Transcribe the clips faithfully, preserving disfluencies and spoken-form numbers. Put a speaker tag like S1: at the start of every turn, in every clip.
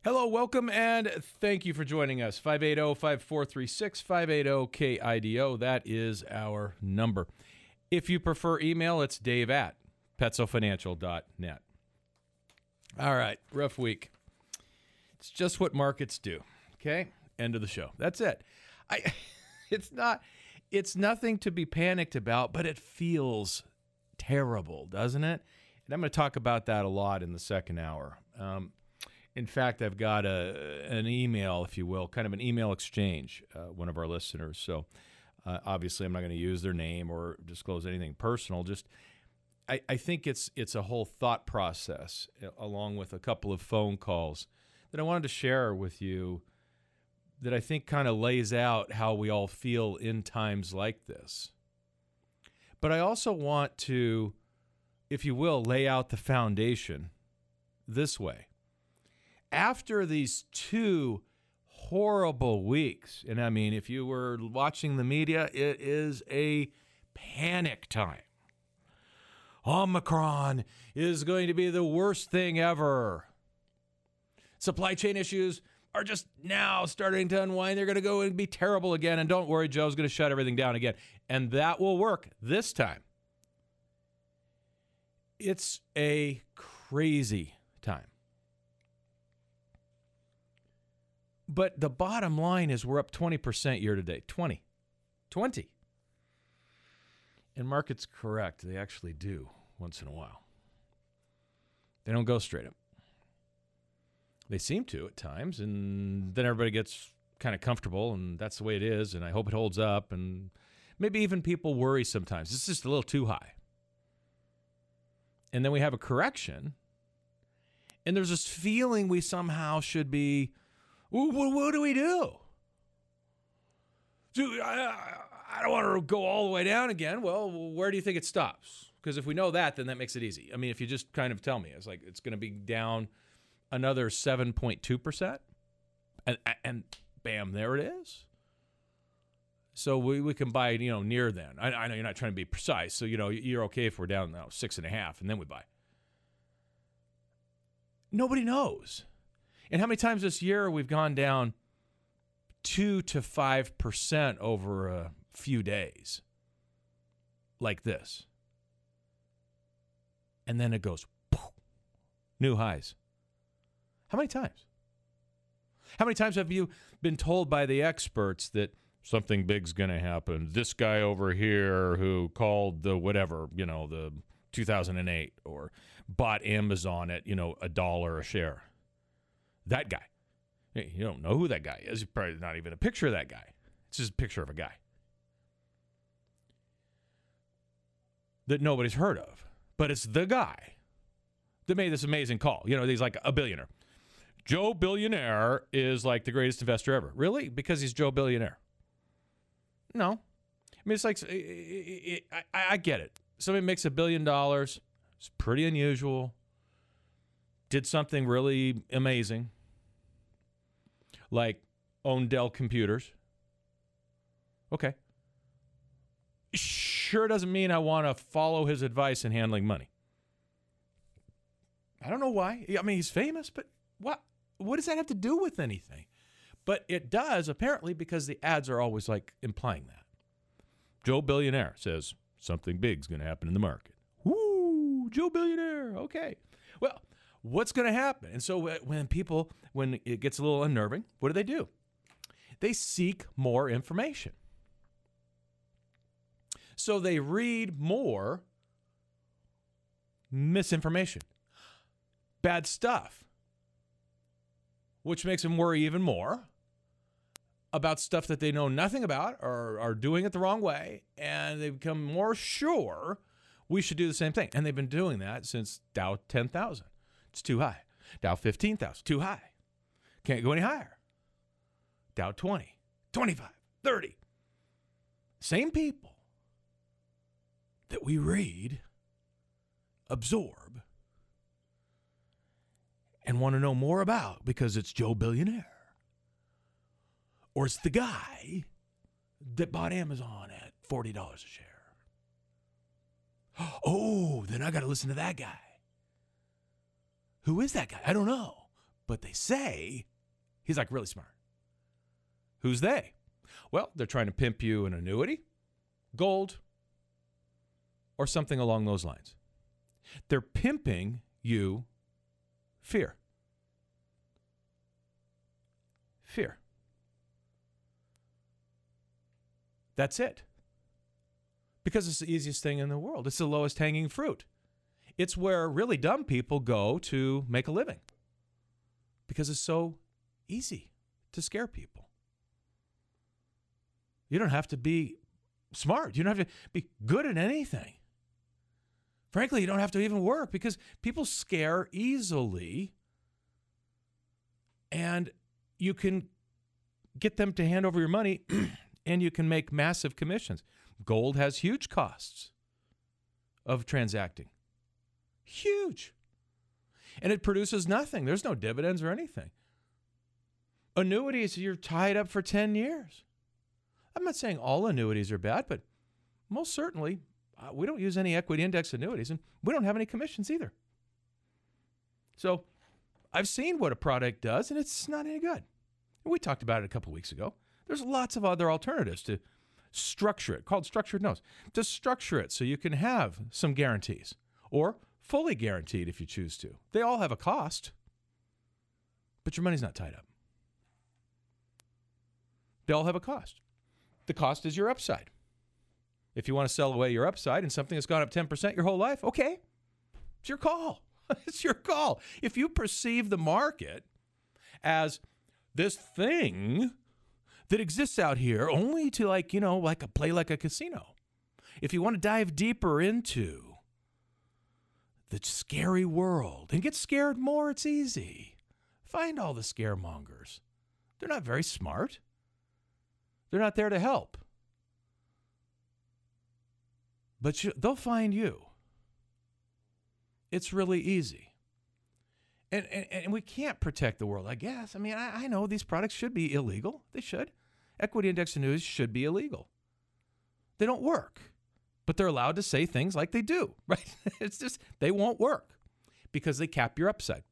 S1: Hello, welcome, and thank you for joining us. five eight zero, five four three six, five eight zero, K I D O. That is our number. If you prefer email, it's dave at petzofinancial dot net. All right, rough week. It's just what markets do, okay? End of the show. That's it. I. It's not. It's nothing to be panicked about, but it feels terrible, doesn't it? And I'm going to talk about that a lot in the second hour. Um, in fact, I've got a an email, if you will, kind of an email exchange, uh, one of our listeners. So uh, obviously I'm not going to use their name or disclose anything personal. Just I, I think it's it's a whole thought process uh, along with a couple of phone calls that I wanted to share with you that I think kind of lays out how we all feel in times like this. But I also want to, if you will, lay out the foundation this way. After these two horrible weeks, and I mean, if you were watching the media, it is a panic time. Omicron is going to be the worst thing ever. Supply chain issues are just now starting to unwind. They're going to go and be terrible again. And don't worry, Joe's going to shut everything down again. And that will work this time. It's a crazy time. But the bottom line is we're up twenty percent year to date. twenty. twenty. And markets correct. They actually do once in a while. They don't go straight up. They seem to at times, and then everybody gets kind of comfortable, and that's the way it is, and I hope it holds up, and maybe even people worry sometimes. It's just a little too high. And then we have a correction, and there's this feeling we somehow should be, well, what do we do? Dude, I, I don't want to go all the way down again. Well, where do you think it stops? Because if we know that, then that makes it easy. I mean, if you just kind of tell me, it's like it's going to be down another seven point two percent, and and bam, there it is. So we, we can buy, you know, near then. I, I know you're not trying to be precise, so, you know, you're okay if we're down now six and a half, and then we buy. Nobody knows. And how many times this year we've gone down two to five percent over a few days like this. And then it goes, poof, new highs. How many times? How many times have you been told by the experts that something big's going to happen? This guy over here who called the whatever, you know, the two thousand eight or bought Amazon at, you know, a dollar a share. That guy. Hey, you don't know who that guy is. Probably not even a picture of that guy. It's just a picture of a guy that nobody's heard of. But it's the guy that made this amazing call. You know, he's like a billionaire. Joe Billionaire is like the greatest investor ever. Really? Because he's Joe Billionaire? No. I mean, it's like, it, it, I, I get it. Somebody makes a billion dollars. It's pretty unusual. Did something really amazing. Like own Dell computers. Okay. Sure doesn't mean I want to follow his advice in handling money. I don't know why. I mean, he's famous, but what? What does that have to do with anything? But it does, apparently, because the ads are always like implying that. Joe Billionaire says something big's going to happen in the market. Woo, Joe Billionaire. Okay. Well, what's going to happen? And so when people, when it gets a little unnerving, what do they do? They seek more information. So they read more misinformation, bad stuff, which makes them worry even more about stuff that they know nothing about or are doing it the wrong way, and they become more sure we should do the same thing. And they've been doing that since Dow ten thousand. It's too high. Dow fifteen thousand, too high. Can't go any higher. Dow twenty, twenty-five, thirty. Same people that we read, absorb, and want to know more about because it's Joe Billionaire. Or it's the guy that bought Amazon at forty dollars a share. Oh, then I got to listen to that guy. Who is that guy? I don't know. But they say he's like really smart. Who's they? Well, they're trying to pimp you an annuity, gold, or something along those lines. They're pimping you fear. Fear. That's it. Because it's the easiest thing in the world. It's the lowest hanging fruit. It's where really dumb people go to make a living. Because it's so easy to scare people. You don't have to be smart. You don't have to be good at anything. Frankly, you don't have to even work because people scare easily. And you can get them to hand over your money and you can make massive commissions. Gold has huge costs of transacting. Huge. And it produces nothing. There's no dividends or anything. Annuities, you're tied up for ten years. I'm not saying all annuities are bad, but most certainly uh, we don't use any equity index annuities, and we don't have any commissions either. So I've seen what a product does, and it's not any good. We talked about it a couple weeks ago. There's lots of other alternatives to structure it, called structured notes, to structure it so you can have some guarantees, or fully guaranteed if you choose to. They all have a cost, but your money's not tied up. They all have a cost. The cost is your upside. If you want to sell away your upside and something that's gone up ten percent your whole life, okay, it's your call. It's your call. If you perceive the market as this thing that exists out here only to like, you know, like a play like a casino. If you want to dive deeper into the scary world and get scared more, it's easy. Find all the scaremongers. They're not very smart. They're not there to help. But you, they'll find you. It's really easy. And, and, and we can't protect the world, I guess. I mean, I, I know these products should be illegal. They should. Equity index annuities should be illegal. They don't work. But they're allowed to say things like they do, right? It's just, they won't work because they cap your upside.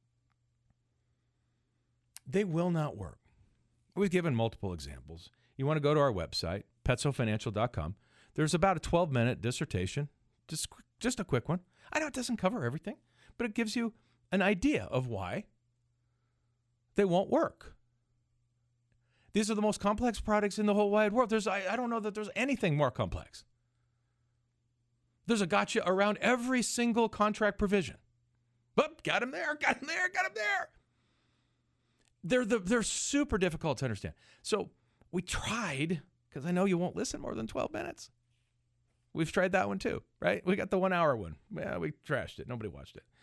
S1: They will not work. We've given multiple examples. You want to go to our website, petso financial dot com. There's about a twelve-minute dissertation, just, just a quick one. I know it doesn't cover everything, but it gives you an idea of why they won't work. These are the most complex products in the whole wide world. There's, I, I don't know that there's anything more complex. There's a gotcha around every single contract provision. Oh, got him there, got him there, got him there. They're, the, they're super difficult to understand. So we tried, because I know you won't listen more than twelve minutes. We've tried that one too, right? We got the one-hour one. Yeah, we trashed it. Nobody watched it.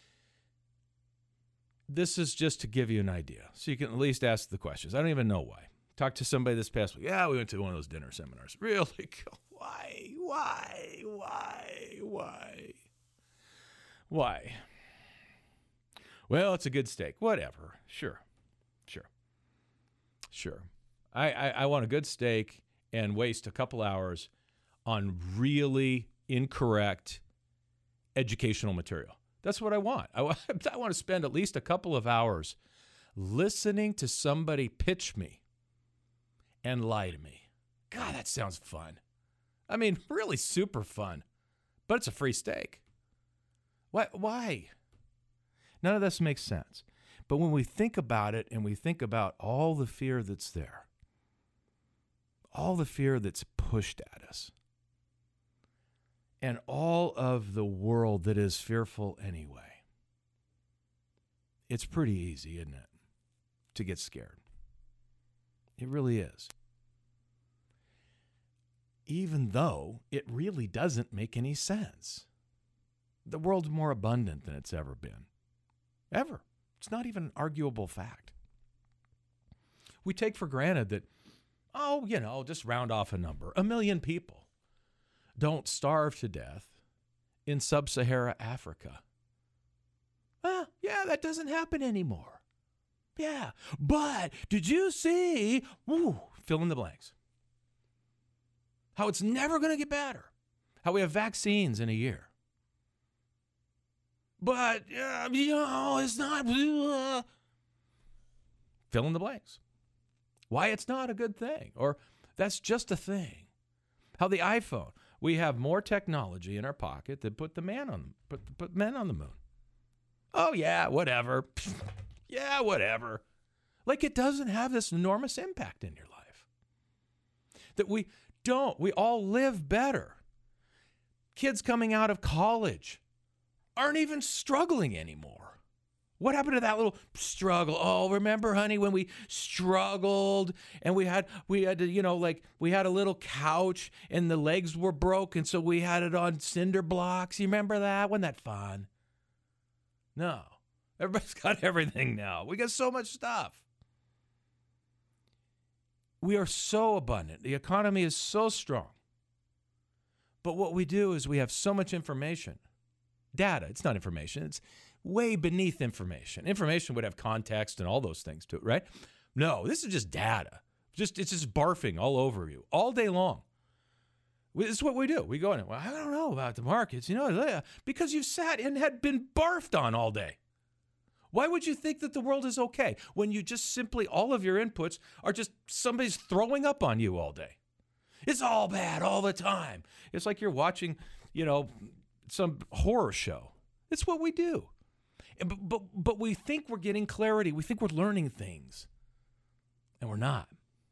S1: This is just to give you an idea, so you can at least ask the questions. I don't even know why. Talked to somebody this past week. Yeah, we went to one of those dinner seminars. Really? Why? Why? Why? Why? Why? Well, it's a good steak. Whatever. Sure. Sure. Sure. I, I, I want a good steak and waste a couple hours on really incorrect educational material. That's what I want. I, I want to spend at least a couple of hours listening to somebody pitch me and lie to me. God, that sounds fun. I mean, really super fun. But it's a free steak. Why? Why? None of this makes sense. But when we think about it and we think about all the fear that's there, all the fear that's pushed at us, and all of the world that is fearful anyway, it's pretty easy, isn't it, to get scared? It really is. Even though it really doesn't make any sense. The world's more abundant than it's ever been. Ever. It's not even an arguable fact. We take for granted that, oh, you know, just round off a number. A million people don't starve to death in sub-Saharan Africa. Well, yeah, that doesn't happen anymore. Yeah, but did you see, woo, fill in the blanks, how it's never going to get better, how we have vaccines in a year. But, uh, you know, it's not, uh, fill in the blanks. Why it's not a good thing, or that's just a thing. How the iPhone, we have more technology in our pocket that put the man on put put men on the moon. Oh yeah, whatever. Yeah, whatever. Like it doesn't have this enormous impact in your life. That we don't. We all live better. Kids coming out of college aren't even struggling anymore. What happened to that little struggle? Oh, remember, honey, when we struggled and we had, we had to, you know, like we had a little couch and the legs were broken, so we had it on cinder blocks. You remember that? Wasn't that fun? No. Everybody's got everything now. We got so much stuff. We are so abundant. The economy is so strong. But what we do is we have so much information. Data, it's not information. It's way beneath information. Information would have context and all those things to it, right? No, this is just data. Just It's just barfing all over you all day long. This is what we do. We go in, well, I don't know about the markets, you know, because you've sat and had been barfed on all day. Why would you think that the world is okay when you just simply, all of your inputs are just somebody's throwing up on you all day? It's all bad all the time. It's like you're watching, you know, some horror show. It's what we do. But, but, but we think we're getting clarity. We think we're learning things. And we're not.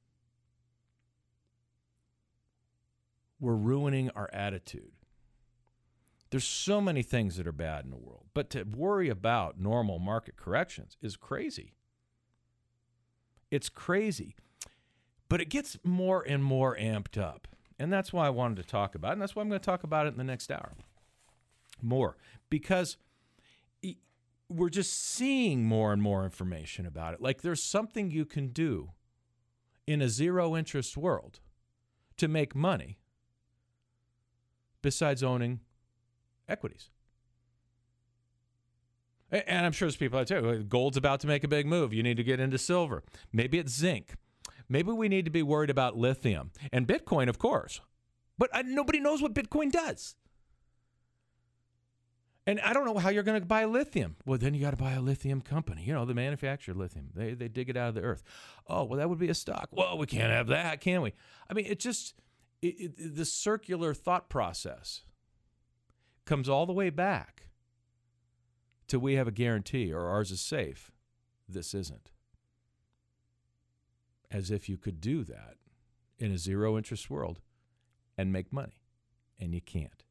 S1: We're ruining our attitude. There's so many things that are bad in the world. But to worry about normal market corrections is crazy. It's crazy. But it gets more and more amped up. And that's why I wanted to talk about it. And that's why I'm going to talk about it in the next hour. More. Because we're just seeing more and more information about it. Like there's something you can do in a zero interest world to make money besides owning equities. And I'm sure there's people out there, gold's about to make a big move. You need to get into silver. Maybe it's zinc. Maybe we need to be worried about lithium and Bitcoin, of course. But I, nobody knows what Bitcoin does. And I don't know how you're going to buy lithium. Well, then you got to buy a lithium company. You know, the manufacturer lithium. They they dig it out of the earth. Oh, well, that would be a stock. Well, we can't have that, can we? I mean, it just, it, it, the circular thought process comes all the way back to we have a guarantee or ours is safe. This isn't. As if you could do that in a zero interest world and make money. And you can't.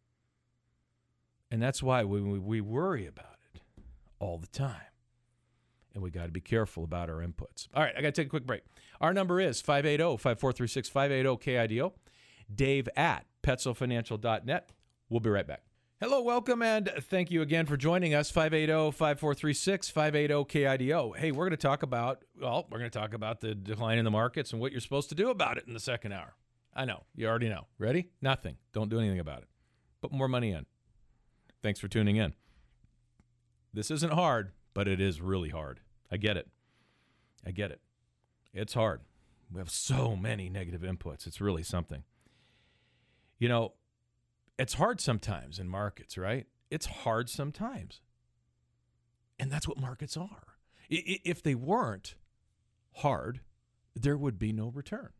S1: And that's why we, we worry about it all the time. And we got to be careful about our inputs. All right, I got to take a quick break. Our number is five eight zero, five four three six, five eight zero, K I D O. Dave at Petzl Financial dot net. We'll be right back. Hello, welcome, and thank you again for joining us. five eight zero, five four three six, five eight zero, K I D O. Hey, we're going to talk about, well, we're going to talk about the decline in the markets and what you're supposed to do about it in the second hour. I know. You already know. Ready? Nothing. Don't do anything about it. Put more money in. Thanks for tuning in. This isn't hard, but it is really hard. I get it. I get it. It's hard. We have so many negative inputs. It's really something. You know, it's hard sometimes in markets, right? It's hard sometimes. And that's what markets are. If they weren't hard, there would be no return.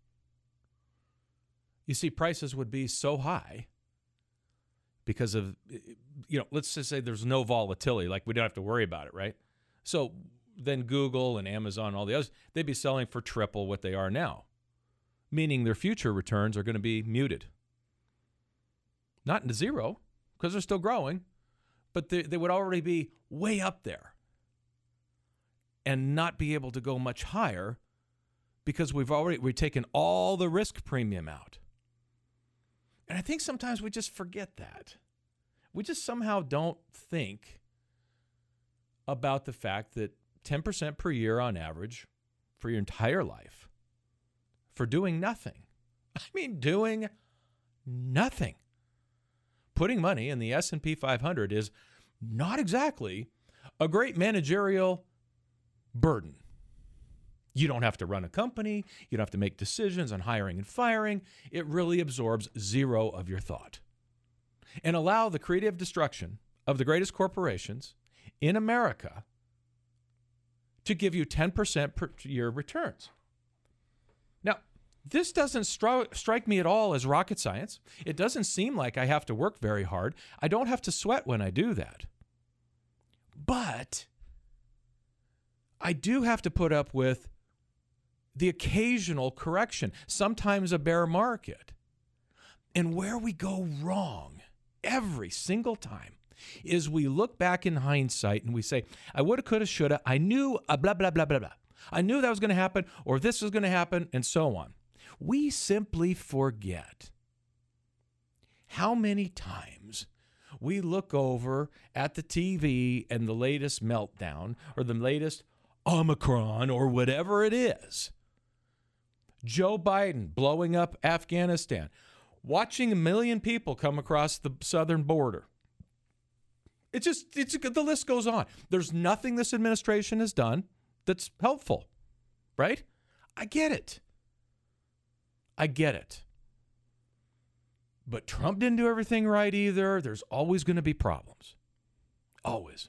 S1: You see, prices would be so high because of, you know, let's just say there's no volatility, like we don't have to worry about it, right? So then Google and Amazon and all the others, they'd be selling for triple what they are now, meaning their future returns are going to be muted. Not into zero, because they're still growing, but they, they would already be way up there and not be able to go much higher because we've already we've taken all the risk premium out. And I think sometimes we just forget that. We just somehow don't think about the fact that ten percent per year on average for your entire life for doing nothing. I mean, doing nothing. Putting money in the S and P five hundred is not exactly a great managerial burden. You don't have to run a company. You don't have to make decisions on hiring and firing. It really absorbs zero of your thought. And allow the creative destruction of the greatest corporations in America to give you ten percent per year returns. Now, this doesn't stri- strike me at all as rocket science. It doesn't seem like I have to work very hard. I don't have to sweat when I do that. But I do have to put up with the occasional correction, sometimes a bear market. And where we go wrong every single time is we look back in hindsight and we say, I woulda, coulda, shoulda, I knew a blah, blah, blah, blah, blah. I knew that was going to happen, or this was going to happen, and so on. We simply forget how many times we look over at the T V and the latest meltdown or the latest Omicron or whatever it is. Joe Biden blowing up Afghanistan, watching a million people come across the southern border. It just, it's, the list goes on. There's nothing this administration has done that's helpful, right? I get it. I get it. But Trump didn't do everything right either. There's always going to be problems. Always.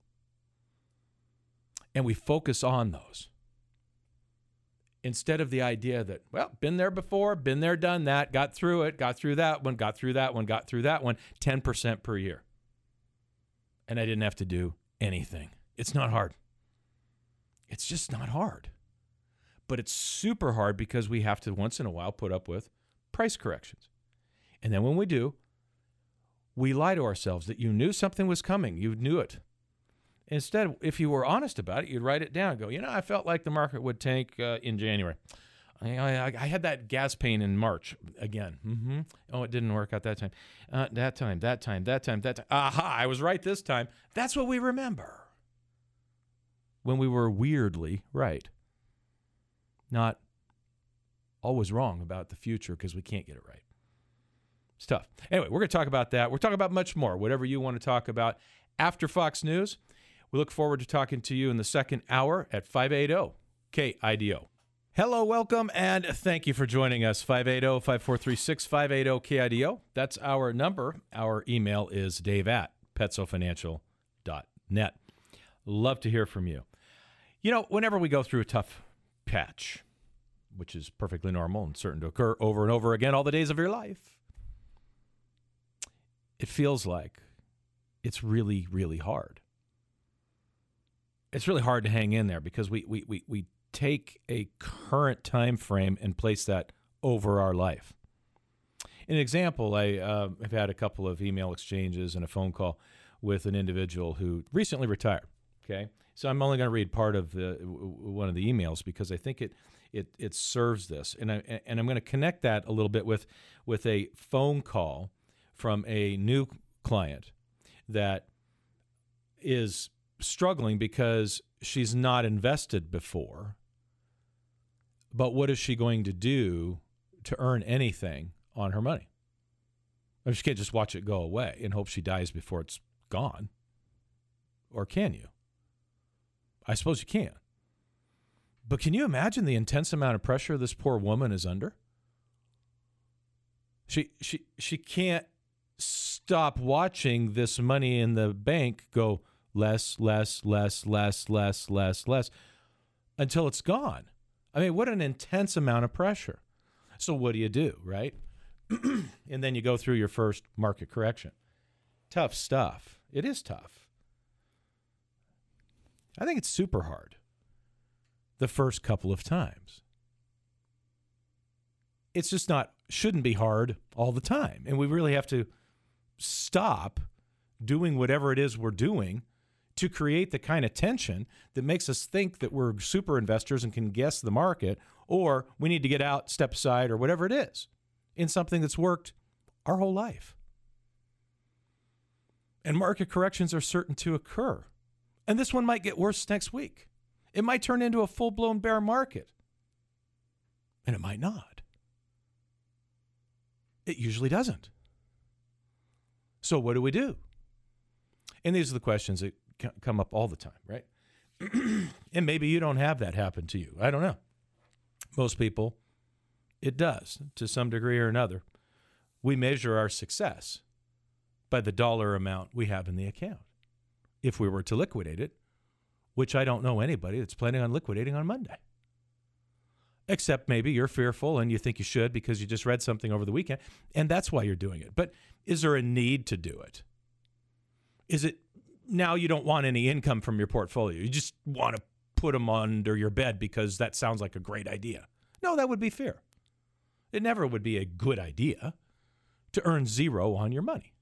S1: And we focus on those instead of the idea that, well, been there before, been there, done that, got through it, got through that one, got through that one, got through that one, ten percent per year. And I didn't have to do anything. It's not hard. It's just not hard. But it's super hard because we have to once in a while put up with price corrections. And then when we do, we lie to ourselves that you knew something was coming. You knew it. Instead, if you were honest about it, you'd write it down and go, you know, I felt like the market would tank uh, in January. I, I, I had that gas pain in March again. Mm-hmm. Oh, it didn't work out that time. Uh, that time, that time, that time, that time. Aha, I was right this time. That's what we remember. When we were weirdly right. Not always wrong about the future because we can't get it right. It's tough. Anyway, we're going to talk about that. We're talking about much more, whatever you want to talk about after Fox News. We look forward to talking to you in the second hour at five eighty K I D O. Hello, welcome, and thank you for joining us. five eighty, five four three six, five eighty K I D O. That's our number. Our email is dave at petzofinancial dot net. Love to hear from you. You know, whenever we go through a tough patch, which is perfectly normal and certain to occur over and over again all the days of your life, it feels like it's really, really hard. It's really hard to hang in there because we we we we take a current time frame and place that over our life. An example, I uh, have had a couple of email exchanges and a phone call with an individual who recently retired. Okay, so I'm only going to read part of the one of the emails because I think it it it serves this, and I and I'm going to connect that a little bit with with a phone call from a new client that is struggling because she's not invested before. But what is she going to do to earn anything on her money? I mean, she can't just watch it go away and hope she dies before it's gone. Or can you? I suppose you can. But can you imagine the intense amount of pressure this poor woman is under? She she she can't stop watching this money in the bank go less, less, less, less, less, less, less until it's gone. I mean, what an intense amount of pressure. So what do you do, right? And then you go through your first market correction. Tough stuff. It is tough. I think it's super hard the first couple of times. It's just not, shouldn't be hard all the time. And we really have to stop doing whatever it is we're doing to create the kind of tension that makes us think that we're super investors and can guess the market, or we need to get out, step aside, or whatever it is in something that's worked our whole life. And market corrections are certain to occur. And this one might get worse next week. It might turn into a full-blown bear market. And it might not. It usually doesn't. So what do we do? And these are the questions that come up all the time, right? And maybe you don't have that happen to you. I don't know. Most people, it does to some degree or another. We measure our success by the dollar amount we have in the account. If we were to liquidate it, which I don't know anybody that's planning on liquidating on Monday. Except maybe you're fearful and you think you should because you just read something over the weekend, and that's why you're doing it. But is there a need to do it? Is it now you don't want any income from your portfolio? You just want to put them under your bed because that sounds like a great idea. No, that would be fear. It never would be a good idea to earn zero on your money.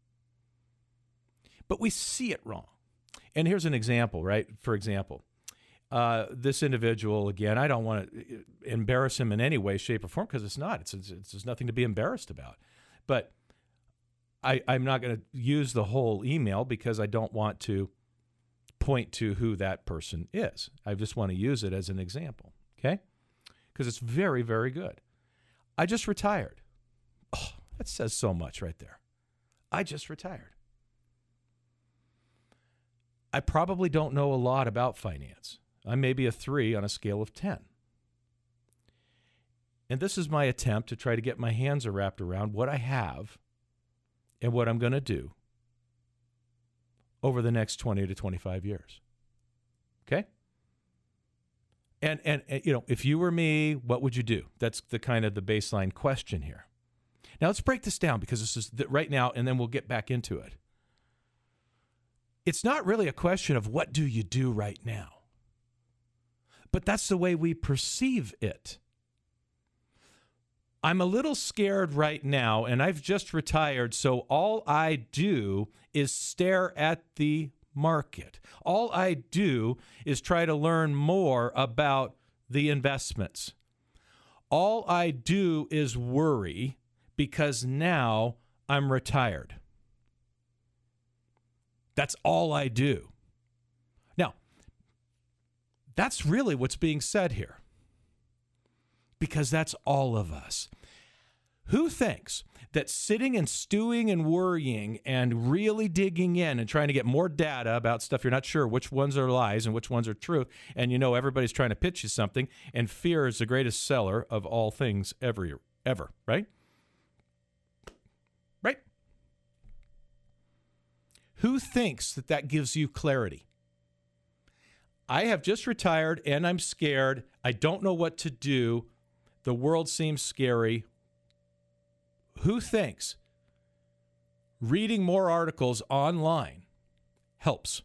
S1: But we see it wrong. And here's an example, right? For example, uh, this individual, again, I don't want to embarrass him in any way, shape, or form because it's not. It's, it's, it's there's nothing to be embarrassed about. But I, I'm not going to use the whole email because I don't want to point to who that person is. I just want to use it as an example, okay? Because it's very, very good. I just retired. Oh, that says so much right there. I just retired. I probably don't know a lot about finance. I'm maybe a three on a scale of ten. And this is my attempt to try to get my hands wrapped around what I have and what I'm going to do over the next twenty to twenty-five years. Okay? And, and, and, you know, if you were me, what would you do? That's the kind of the baseline question here. Now, let's break this down because this is the, right now, and then we'll get back into it. It's not really a question of what do you do right now, but that's the way we perceive it. I'm a little scared right now, and I've just retired, so all I do is stare at the market. All I do is try to learn more about the investments. All I do is worry because now I'm retired. That's all I do. Now, that's really what's being said here. Because that's all of us. Who thinks that sitting and stewing and worrying and really digging in and trying to get more data about stuff you're not sure which ones are lies and which ones are true, and you know everybody's trying to pitch you something, and fear is the greatest seller of all things ever, ever, right? Right? Who thinks that that gives you clarity? I have just retired and I'm scared. I don't know what to do. The world seems scary. Who thinks reading more articles online helps?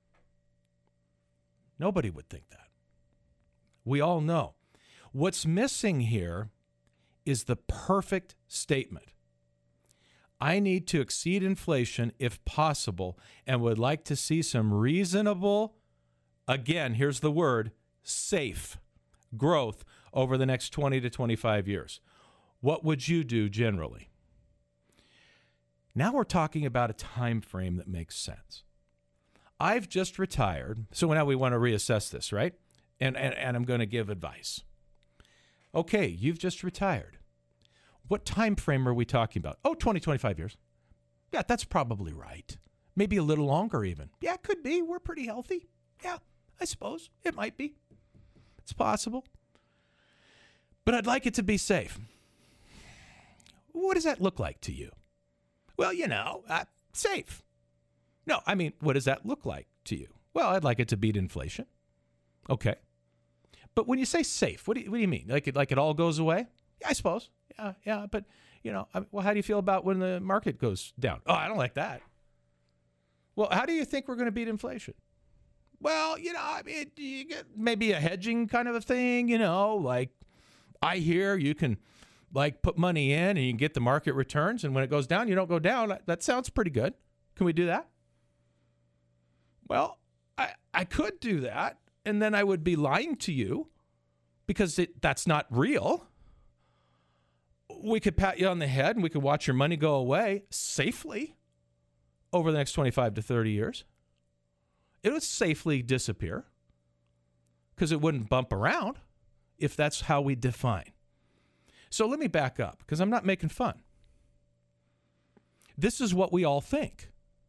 S1: Nobody would think that. We all know. What's missing here is the perfect statement. I need to exceed inflation if possible and would like to see some reasonable, again, here's the word, safe growth over the next twenty to twenty-five years. What would you do generally? Now we're talking about a time frame that makes sense. I've just retired, so now we want to reassess this, right? And, and, and I'm going to give advice. Okay, you've just retired. What time frame are we talking about? Oh, twenty, twenty-five years. Yeah, that's probably right. Maybe a little longer even. Yeah, it could be. We're pretty healthy. Yeah, I suppose. It might be. It's possible. But I'd like it to be safe. What does that look like to you? Well, you know, uh, safe. No, I mean, what does that look like to you? Well, I'd like it to beat inflation. Okay. But when you say safe, what do you, what do you mean? Like it, like it all goes away? Yeah, I suppose. Yeah, yeah. But, you know, I, well, how do you feel about when the market goes down? Oh, I don't like that. Well, how do you think we're going to beat inflation? Well, you know, I mean, you get maybe a hedging kind of a thing, you know, like I hear you can like put money in and you can get the market returns. And when it goes down, you don't go down. That sounds pretty good. Can we do that? Well, I, I could do that. And then I would be lying to you because it, that's not real. We could pat you on the head and we could watch your money go away safely over the next twenty-five to thirty years. It would safely disappear because it wouldn't bump around if that's how we define. So let me back up because I'm not making fun. This is what we all think.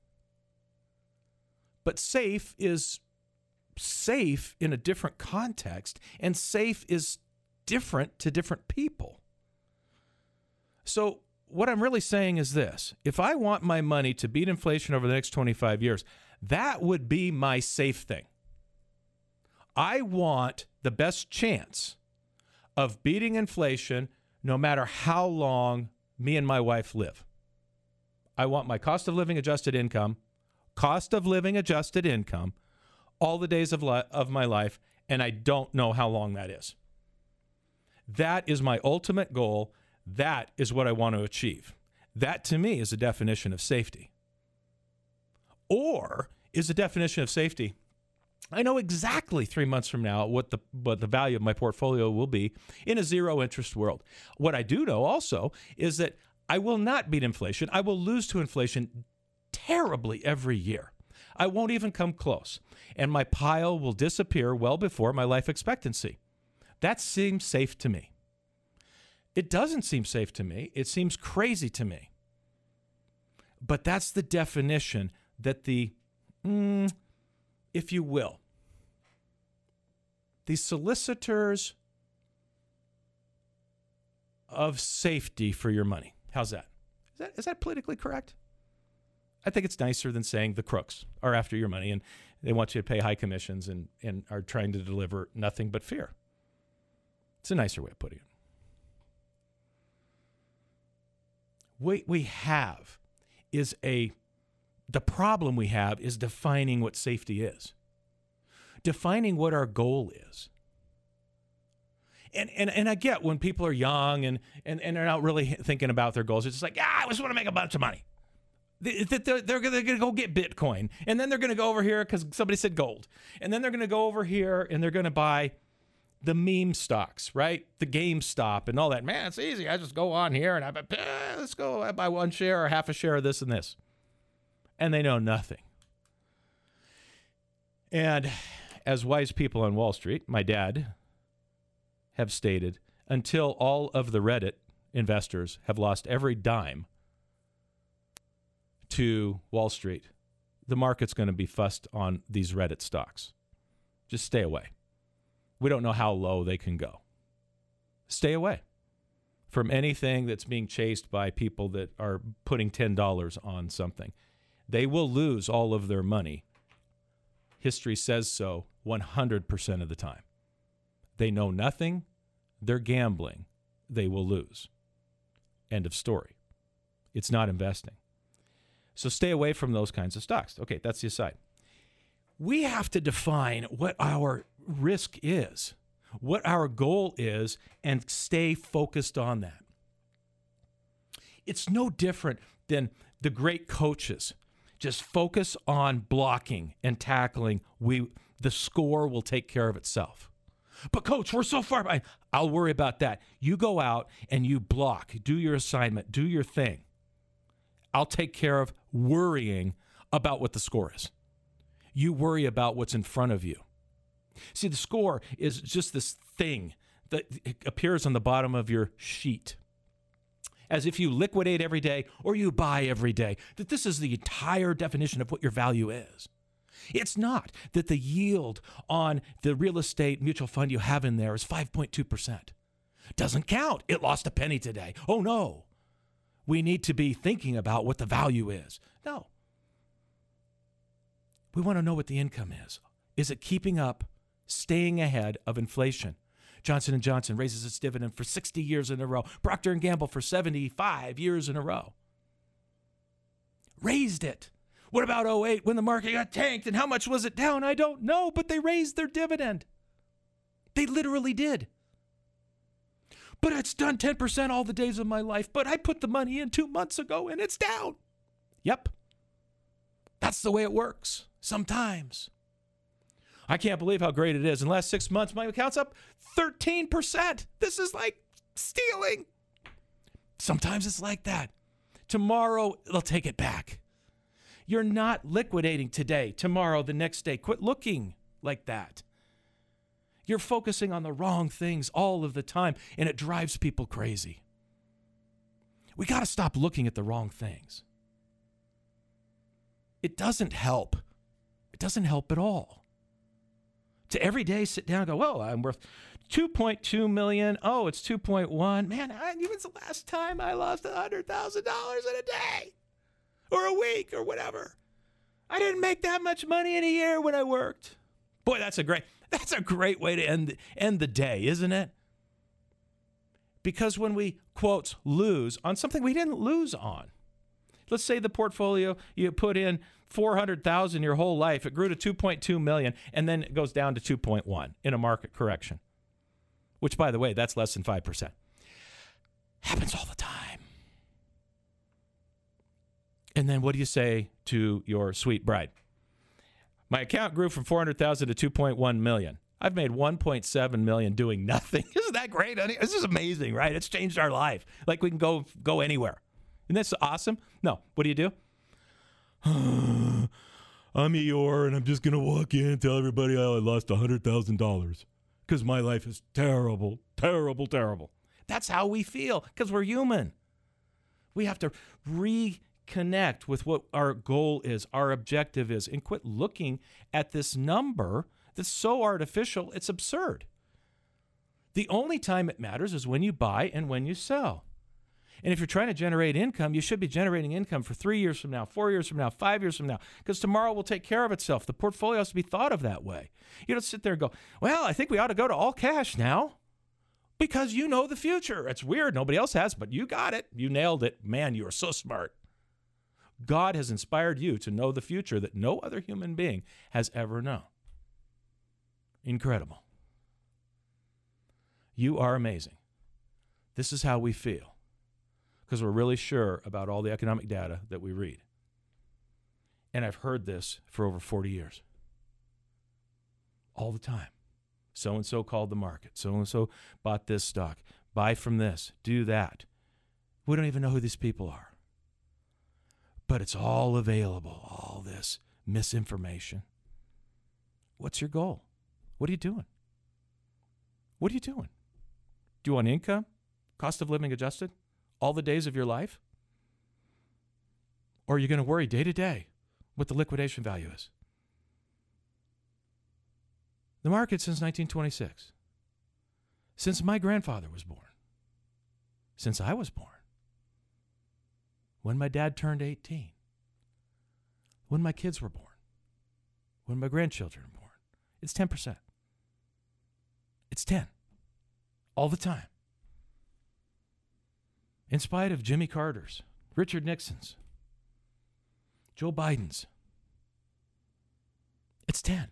S1: But safe is safe in a different context, and safe is different to different people. So what I'm really saying is this. If I want my money to beat inflation over the next twenty-five years, that would be my safe thing. I want the best chance of beating inflation no matter how long me and my wife live. I want my cost of living adjusted income, cost of living adjusted income, all the days of, li- of my life, and I don't know how long that is. That is my ultimate goal. That is what I want to achieve. That, to me, is a definition of safety. Or is a definition of safety, I know exactly three months from now what the what the value of my portfolio will be in a zero-interest world. What I do know also is that I will not beat inflation. I will lose to inflation terribly every year. I won't even come close. And my pile will disappear well before my life expectancy. That seems safe to me. It doesn't seem safe to me. It seems crazy to me. But that's the definition that the, mm, if you will, the solicitors of safety for your money. How's that? Is that, is that politically correct? I think it's nicer than saying the crooks are after your money and they want you to pay high commissions and, and are trying to deliver nothing but fear. It's a nicer way of putting it. What we have is a, the problem we have is defining what safety is. Defining what our goal is. And and and I get when people are young and, and, and they're not really thinking about their goals. It's just like, ah, I just want to make a bunch of money. They, they're they're going to go get Bitcoin. And then they're going to go over here because somebody said gold. And then they're going to go over here and they're going to buy the meme stocks, right? The GameStop and all that. Man, it's easy. I just go on here and I buy, eh, let's go. I buy one share or half a share of this and this. And they know nothing. And as wise people on Wall Street, my dad, have stated, until all of the Reddit investors have lost every dime to Wall Street, the market's going to be fussed on these Reddit stocks. Just stay away. We don't know how low they can go. Stay away from anything that's being chased by people that are putting ten dollars on something. They will lose all of their money. History says so one hundred percent of the time. They know nothing. They're gambling. They will lose. End of story. It's not investing. So stay away from those kinds of stocks. Okay, that's the aside. We have to define what our risk is, what our goal is, and stay focused on that. It's no different than the great coaches. Just focus on blocking and tackling. We, the score will take care of itself. But coach, we're so far behind. I'll worry about that. You go out and you block, do your assignment, do your thing. I'll take care of worrying about what the score is. You worry about what's in front of you. See, the score is just this thing that appears on the bottom of your sheet. As if you liquidate every day or you buy every day, that this is the entire definition of what your value is. It's not that the yield on the real estate mutual fund you have in there is five point two percent. Doesn't count. It lost a penny today. Oh, no. We need to be thinking about what the value is. No. We want to know what the income is. Is it keeping up, staying ahead of inflation? Johnson and Johnson raises its dividend for sixty years in a row. Procter and Gamble for seventy-five years in a row. Raised it. What about oh eight when the market got tanked and how much was it down? I don't know, but they raised their dividend. They literally did. But it's done ten percent all the days of my life. But I put the money in two months ago and it's down. Yep. That's the way it works sometimes. I can't believe how great it is. In the last six months, my account's up thirteen percent. This is like stealing. Sometimes it's like that. Tomorrow, they'll take it back. You're not liquidating today, tomorrow, the next day. Quit looking like that. You're focusing on the wrong things all of the time, and it drives people crazy. We got to stop looking at the wrong things. It doesn't help. It doesn't help at all. To every day sit down and go, well, I'm worth two point two million dollars. Oh, it's two point one. Man, I, when's the last time I lost one hundred thousand dollars in a day or a week or whatever? I didn't make that much money in a year when I worked. Boy, that's a great, That's a great way to end, end the day, isn't it? Because when we, quotes, lose on something we didn't lose on. Let's say the portfolio, you put in four hundred thousand your whole life. It grew to two point two million, and then it goes down to two point one in a market correction, which, by the way, that's less than five percent. Happens all the time. And then what do you say to your sweet bride? My account grew from four hundred thousand to two point one million. I've made one point seven million doing nothing. Isn't that great, honey? This is amazing, right? It's changed our life. Like we can go go anywhere. Isn't that awesome? No. What do you do? I'm Eeyore, and I'm just going to walk in and tell everybody I lost one hundred thousand dollars because my life is terrible, terrible, terrible. That's how we feel because we're human. We have to reconnect with what our goal is, our objective is, and quit looking at this number that's so artificial, it's absurd. The only time it matters is when you buy and when you sell. And if you're trying to generate income, you should be generating income for three years from now, four years from now, five years from now, because tomorrow will take care of itself. The portfolio has to be thought of that way. You don't sit there and go, well, I think we ought to go to all cash now because you know the future. It's weird. Nobody else has, but you got it. You nailed it. Man, you are so smart. God has inspired you to know the future that no other human being has ever known. Incredible. You are amazing. This is how we feel because we're really sure about all the economic data that we read. And I've heard this for over forty years. All the time. So-and-so called the market. So-and-so bought this stock. Buy from this. Do that. We don't even know who these people are. But it's all available, all this misinformation. What's your goal? What are you doing? What are you doing? Do you want income? Cost of living adjusted? All the days of your life? Or are you going to worry day to day what the liquidation value is? The market since nineteen twenty-six. Since my grandfather was born. Since I was born. When my dad turned eighteen. When my kids were born. When my grandchildren were born. It's ten percent. It's ten. All the time. In spite of Jimmy Carter's, Richard Nixon's, Joe Biden's. It's ten.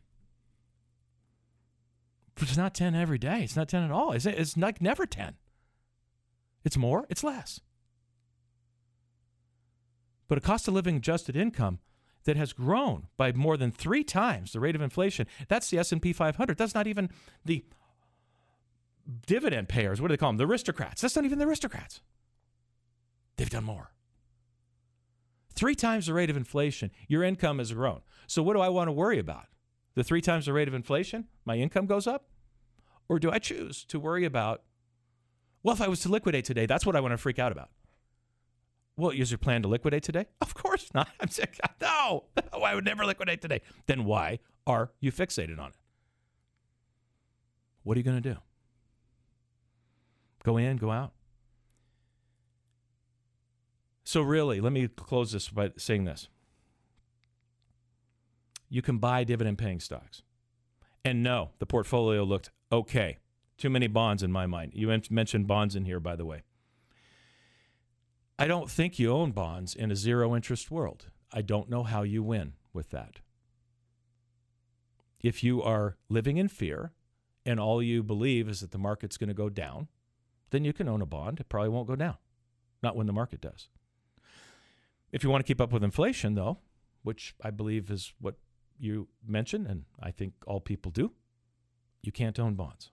S1: But it's not ten every day. It's not ten at all. It's, it's like never ten. It's more. It's less. But a cost of living adjusted income that has grown by more than three times the rate of inflation, that's the S and P five hundred. That's not even the dividend payers. What do they call them? The aristocrats. That's not even the aristocrats. They've done more. Three times the rate of inflation, your income has grown. So what do I want to worry about? The three times the rate of inflation, my income goes up? Or do I choose to worry about, well, if I was to liquidate today, that's what I want to freak out about. Well, is your plan to liquidate today? Of course not. I'm saying, no, I would never liquidate today. Then why are you fixated on it? What are you going to do? Go in, go out? So really, let me close this by saying this. You can buy dividend-paying stocks. And no, the portfolio looked okay. Too many bonds in my mind. You mentioned bonds in here, by the way. I don't think you own bonds in a zero-interest world. I don't know how you win with that. If you are living in fear and all you believe is that the market's going to go down, then you can own a bond. It probably won't go down. Not when the market does. If you want to keep up with inflation, though, which I believe is what you mentioned, and I think all people do, you can't own bonds.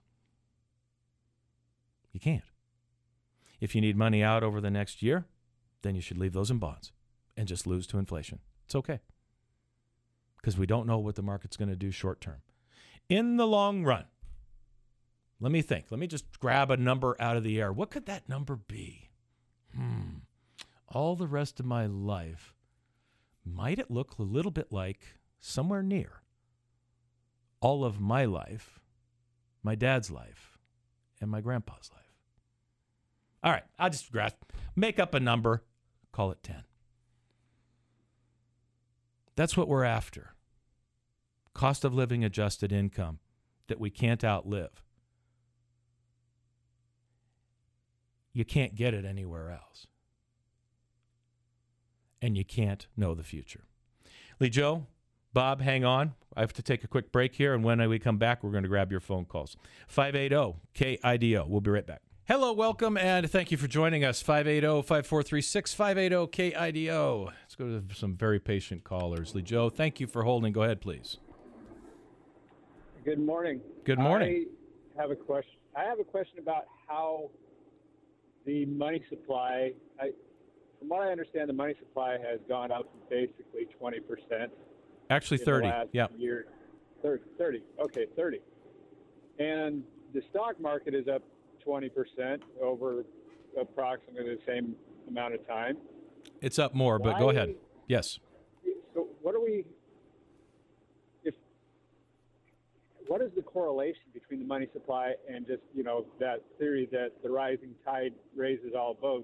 S1: You can't. If you need money out over the next year, then you should leave those in bonds and just lose to inflation. It's okay. Because we don't know what the market's going to do short term. In the long run, let me think. Let me just grab a number out of the air. What could that number be? Hmm. All the rest of my life, might it look a little bit like somewhere near all of my life, my dad's life, and my grandpa's life? All right, I'll just grasp, make up a number, call it ten. That's what we're after. Cost of living adjusted income that we can't outlive, you can't get it anywhere else. And you can't know the future. Lee Joe, Bob, hang on. I have to take a quick break here, and when we come back, we're going to grab your phone calls. five eight zero K I D O. We'll be right back. Hello, welcome, and thank you for joining us. five eight zero, five four three six, five eight zero K I D O. Let's go to some very patient callers. Lee Joe, thank you for holding. Go ahead, please.
S2: Good morning.
S1: Good morning.
S2: I have a question. I have a question about how the money supply, I, from what I understand, the money supply has gone up basically twenty percent.
S1: Actually, thirty. Yeah.
S2: Year. thirty, thirty. Okay, thirty. And the stock market is up twenty percent over approximately the same amount of time.
S1: It's up more, but
S2: Why,
S1: go ahead. Yes.
S2: So what are we, if, what is the correlation between the money supply and just, you know, that theory that the rising tide raises all boats?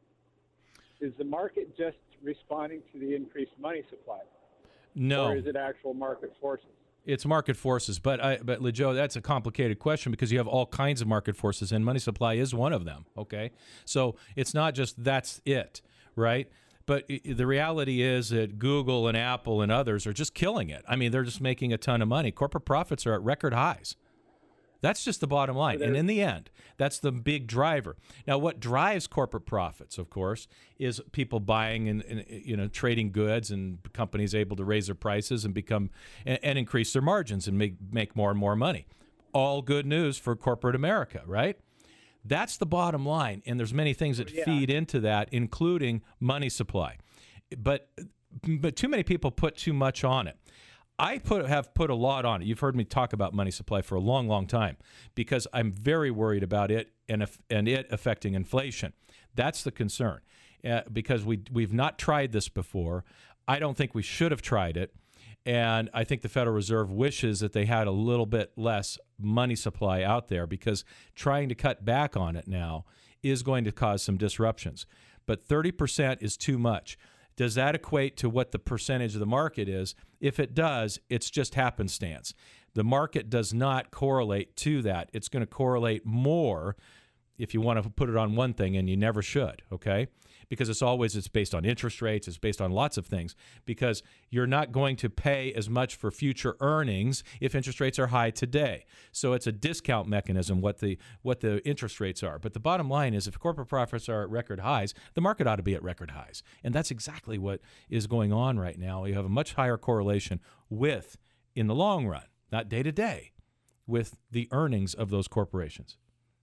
S2: Is the market just responding to the increased money supply?
S1: No.
S2: Or is it actual market forces?
S1: It's market forces, but I, but Joe, that's a complicated question because you have all kinds of market forces, and money supply is one of them. Okay, so it's not just that's it, right? But the reality is that Google and Apple and others are just killing it. I mean, they're just making a ton of money. Corporate profits are at record highs. That's just the bottom line. And in the end, that's the big driver. Now, what drives corporate profits, of course, is people buying and, and you know trading goods, and companies able to raise their prices and become and, and increase their margins and make make more and more money. All good news for corporate America, right? That's the bottom line. And there's many things that
S2: yeah.
S1: feed into that, including money supply. But but too many people put too much on it. I put have put a lot on it. You've heard me talk about money supply for a long, long time because I'm very worried about it and and it affecting inflation. That's the concern uh, because we we've not tried this before. I don't think we should have tried it, and I think the Federal Reserve wishes that they had a little bit less money supply out there because trying to cut back on it now is going to cause some disruptions. But thirty percent is too much. Does that equate to what the percentage of the market is? If it does, it's just happenstance. The market does not correlate to that. It's going to correlate more if you want to put it on one thing, and you never should, okay? Because it's always, it's based on interest rates, it's based on lots of things, because you're not going to pay as much for future earnings if interest rates are high today. So it's a discount mechanism what the what the interest rates are. But the bottom line is if corporate profits are at record highs, the market ought to be at record highs. And that's exactly what is going on right now. You have a much higher correlation with, in the long run, not day to day, with the earnings of those corporations.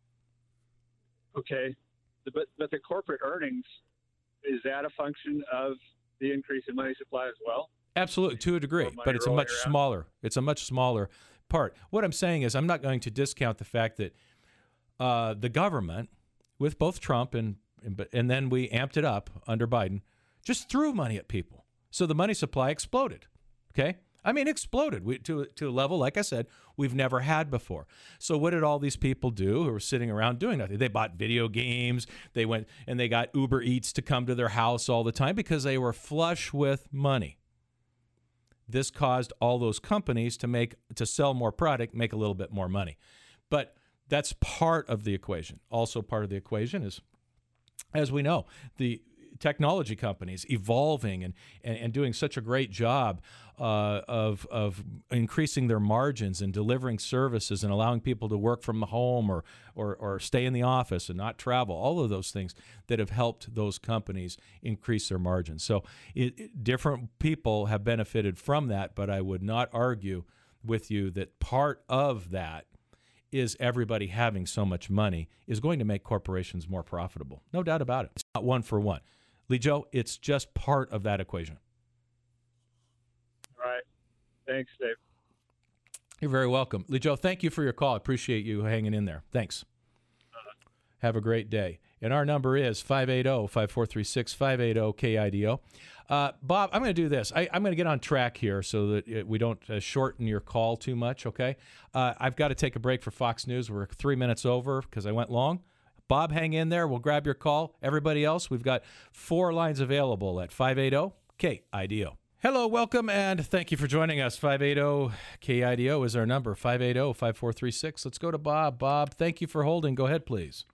S2: Okay, but but the corporate earnings, is that a function of the increase in money supply as well?
S1: Absolutely, to a degree, but it's a much around. smaller. It's a much smaller part. What I'm saying is, I'm not going to discount the fact that uh, the government, with both Trump and, and and then we amped it up under Biden, just threw money at people, so the money supply exploded. Okay. I mean, exploded we, to, to a level, like I said, we've never had before. So what did all these people do who were sitting around doing nothing? They bought video games. They went and they got Uber Eats to come to their house all the time because they were flush with money. This caused all those companies to make to sell more product, make a little bit more money. But that's part of the equation. Also part of the equation is, as we know, the technology companies evolving and, and, and doing such a great job uh, of, of increasing their margins and delivering services and allowing people to work from home or, or, or stay in the office and not travel, all of those things that have helped those companies increase their margins. So it, it, different people have benefited from that, but I would not argue with you that part of that is everybody having so much money is going to make corporations more profitable. No doubt about it. It's not one for one. Lee Joe, it's just part of that equation.
S2: All right. Thanks, Dave.
S1: You're very welcome. Lee Joe, thank you for your call. I appreciate you hanging in there. Thanks. Uh-huh. Have a great day. And our number is five eight zero, five four three six, five eight zero K I D O. Uh, Bob, I'm going to do this. I, I'm going to get on track here so that we don't uh, shorten your call too much, okay? Uh, I've got to take a break for Fox News. We're three minutes over because I went long. Bob, hang in there. We'll grab your call. Everybody else, we've got four lines available at five eight zero K I D O. Hello, welcome, and thank you for joining us. five eighty K I D O is our number, five eighty, five four three six. Let's go to Bob. Bob, thank you for holding. Go ahead, please.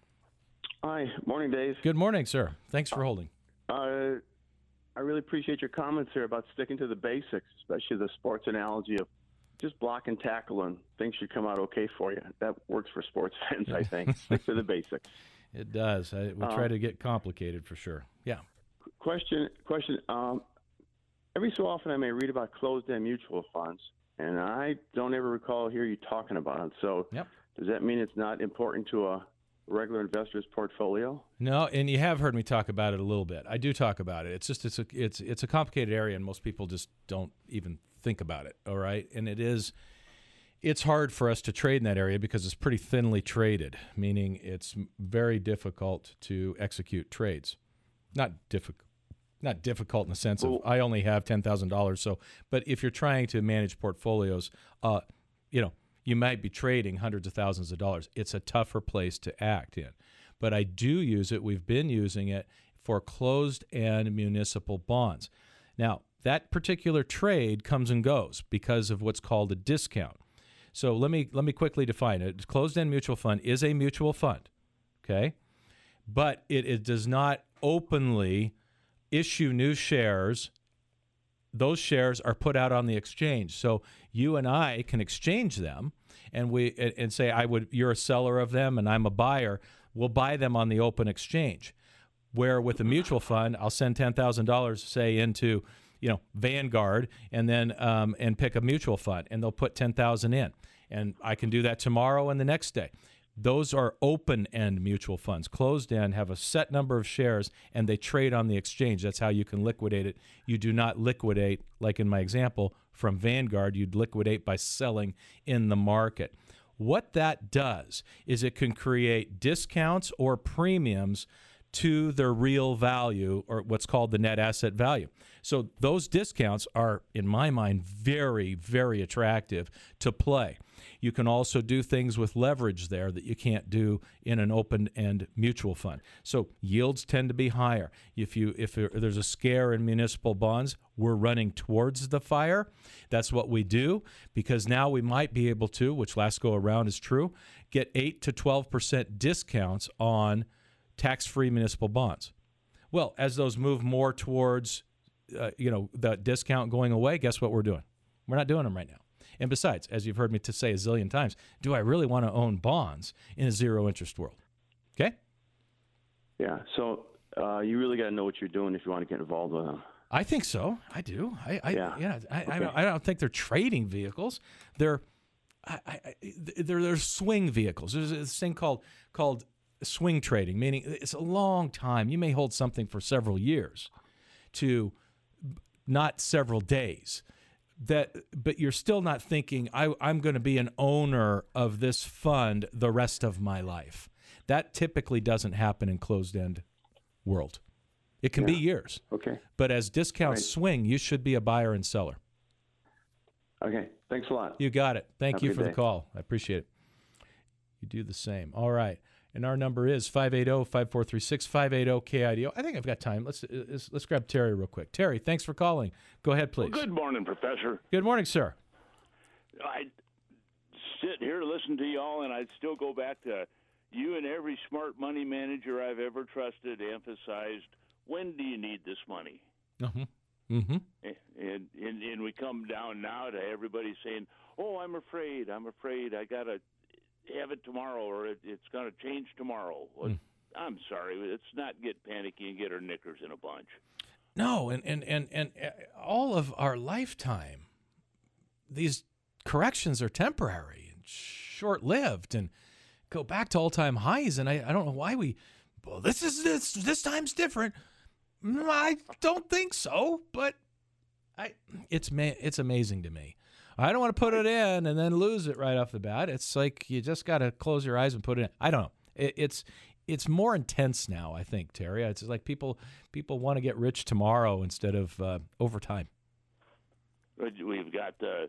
S3: Hi. Morning, Dave.
S1: Good morning, sir. Thanks for holding.
S3: Uh, I really appreciate your comments here about sticking to the basics, especially the sports analogy of just block and tackle, and things should come out okay for you. That works for sports fans, I think. Stick to the basics.
S1: It does. I, we
S3: um,
S1: try to get complicated for sure. Yeah.
S3: Question, question. Um, every so often I may read about closed-end mutual funds, and I don't ever recall hear you talking about them. So
S1: yep.
S3: Does that mean it's not important to a regular investor's portfolio?
S1: No, and you have heard me talk about it a little bit. I do talk about it. It's just it's a it's it's a complicated area, and most people just don't even think about it. All right, and it is it's hard for us to trade in that area because it's pretty thinly traded, meaning it's very difficult to execute trades. Not difficult. Not difficult in the sense
S3: well,
S1: of I only have ten thousand dollars. So, but if you're trying to manage portfolios, uh, you know. You might be trading hundreds of thousands of dollars. It's a tougher place to act in. But I do use it. We've been using it for closed-end municipal bonds. Now, that particular trade comes and goes because of what's called a discount. So let me let me quickly define it. Closed-end mutual fund is a mutual fund, okay? But it, it does not openly issue new shares. Those shares are put out on the exchange. So you and I can exchange them and we and say I would you're a seller of them and I'm a buyer. We'll buy them on the open exchange. Where with a mutual fund, I'll send ten thousand dollars say into, you know, Vanguard and then um, and pick a mutual fund and they'll put ten thousand in. And I can do that tomorrow and the next day. Those are open-end mutual funds. Closed-end have a set number of shares, and they trade on the exchange. That's how you can liquidate it. You do not liquidate, like in my example, from Vanguard. You'd liquidate by selling in the market. What that does is it can create discounts or premiums to their real value, or what's called the net asset value. So those discounts are, in my mind, very, very attractive to play. You can also do things with leverage there that you can't do in an open-end mutual fund. So yields tend to be higher. If you if there's a scare in municipal bonds, we're running towards the fire. That's what we do because now we might be able to, which last go around is true, get eight to twelve percent discounts on tax-free municipal bonds. Well, as those move more towards, uh, you know, the discount going away, guess what we're doing? We're not doing them right now. And besides, as you've heard me to say a zillion times, do I really want to own bonds in a zero-interest world? Okay?
S3: Yeah, so uh, you really got to know what you're doing if you want to get involved with them.
S1: I think so. I do. I, I
S3: yeah.
S1: yeah. I,
S3: okay.
S1: I, don't, I don't think they're trading vehicles. They're, I, I, they're, they're swing vehicles. There's this thing called called swing trading, meaning it's a long time. You may hold something for several years, to not several days. That, but you're still not thinking, I, I'm going to be an owner of this fund the rest of my life. That typically doesn't happen in closed-end world. It can
S3: yeah.
S1: be years.
S3: Okay.
S1: But as discounts
S3: right.
S1: swing, you should be a buyer and seller.
S3: Okay. Thanks a lot.
S1: You got it. Thank
S3: Have
S1: you
S3: a good
S1: for
S3: day.
S1: the call. I appreciate it. You do the same. All right. And our number is five eighty, five four three six, five eighty K I D O. I think I've got time. Let's, let's let's grab Terry real quick. Terry, thanks for calling. Go ahead, please.
S4: Well, good morning, Professor.
S1: Good morning, sir.
S4: I sit here, listen to y'all, and I'd still go back to you and every smart money manager I've ever trusted emphasized, when do you need this money?
S1: Mm-hmm. Mm-hmm.
S4: And, and, and we come down now to everybody saying, oh, I'm afraid, I'm afraid, I got to have it tomorrow, or it, it's going to change tomorrow. Well, mm. I'm sorry, let's not get panicky and get our knickers in a bunch.
S1: No, and, and, and, and all of our lifetime, these corrections are temporary and short-lived and go back to all-time highs, and I, I don't know why we, well, this is this this time's different. I don't think so, but I it's it's amazing to me. I don't want to put it in and then lose it right off the bat. It's like you just got to close your eyes and put it in. I don't know. It, it's it's more intense now, I think, Terry. It's like people people want to get rich tomorrow instead of uh, over time.
S4: We've got the,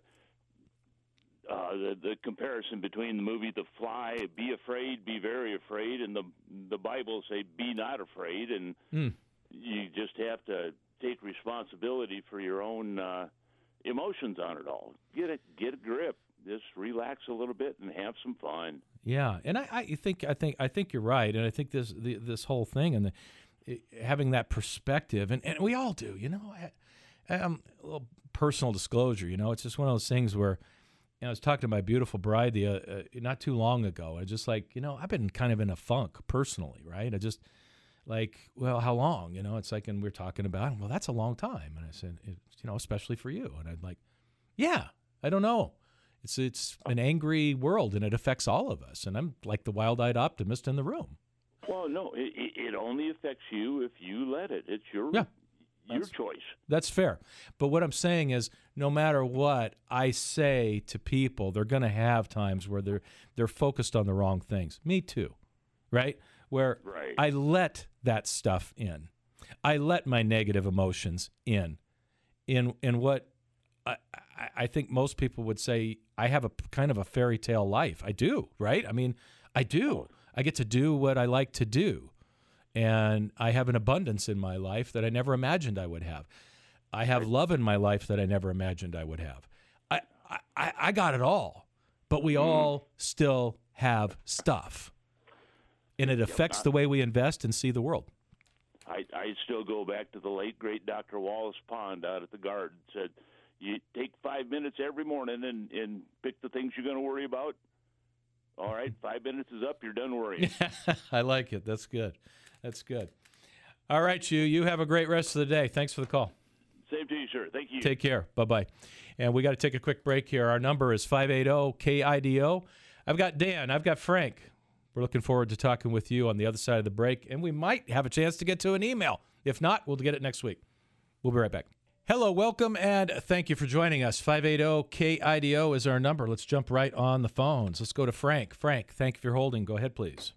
S4: uh, the the comparison between the movie The Fly, be afraid, be very afraid, and the the Bible say be not afraid, and mm. you just have to take responsibility for your own uh, emotions on it all. Get a get a grip. Just relax a little bit and have some fun.
S1: Yeah, and I, I think I think I think you're right, and I think this the, this whole thing and the, having that perspective, and, and we all do, you know. I, um, a little personal disclosure, you know, it's just one of those things where, you know, I was talking to my beautiful bride the uh, uh, not too long ago. I just like, you know, I've been kind of in a funk personally, right? I just like, well, how long? You know, it's like, and we're talking about, well, that's a long time, and I said, it, you know, especially for you, and I'd like, yeah, I don't know. It's it's an angry world, and it affects all of us. And I'm like the wild-eyed optimist in the room.
S4: Well, no, it, it only affects you if you let it. It's your
S1: yeah,
S4: your choice.
S1: That's fair. But what I'm saying is, no matter what I say to people, they're going to have times where they're they're focused on the wrong things. Me too, right? Where
S4: right.
S1: I let that stuff in. I let my negative emotions in. In in what I, I think most people would say, I have a kind of a fairy tale life. I do, right? I mean, I do. I get to do what I like to do. And I have an abundance in my life that I never imagined I would have. I have love in my life that I never imagined I would have. I, I, I got it all. But we all still have stuff. And it affects the way we invest and see the world.
S4: I, I still go back to the late, great Doctor Wallace Pond out at the Garden. Said, you take five minutes every morning and, and pick the things you're going to worry about. All right, five minutes is up. You're done worrying.
S1: I like it. That's good. That's good. All right, you. You have a great rest of the day. Thanks for the call.
S4: Same to you, sir. Thank you.
S1: Take care. Bye-bye. And we got to take a quick break here. Our number is five eight zero K I D O. I've got Dan. I've got Frank. We're looking forward to talking with you on the other side of the break, and we might have a chance to get to an email. If not, we'll get it next week. We'll be right back. Hello, welcome, and thank you for joining us. five eight zero K I D O is our number. Let's jump right on the phones. Let's go to Frank. Frank, thank you for holding. Go ahead, please.